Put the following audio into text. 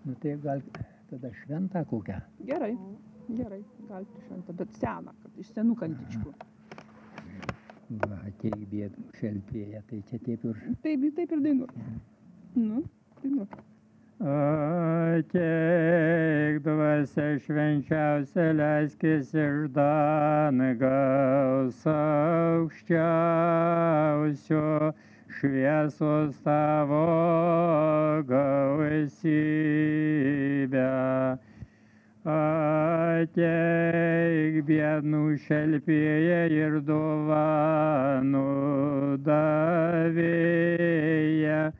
Nu tai gal tada šventą kokią. Gerai, galite šventą, bet seną, kad iš senų kantičkų. Va, ateik bėdų šelpėja, tai čia taip ir... Taip ir dainuok. Nu, dainuok. Ateik dvasia švenčiausia, leiskis iš dangaus aukščiausio, šviesos tavo gausybę. Ateik biednų šelpėja ir dovanų davėja,